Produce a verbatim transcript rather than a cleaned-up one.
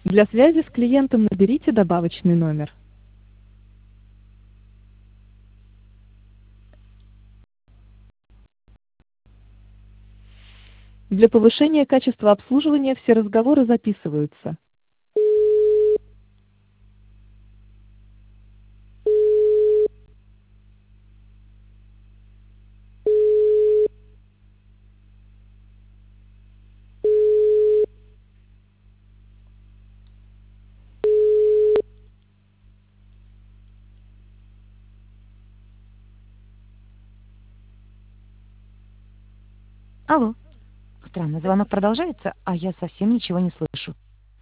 Для связи с клиентом наберите добавочный номер. Для повышения качества обслуживания все разговоры записываются. Алло. Странно, звонок продолжается, а я совсем ничего не слышу.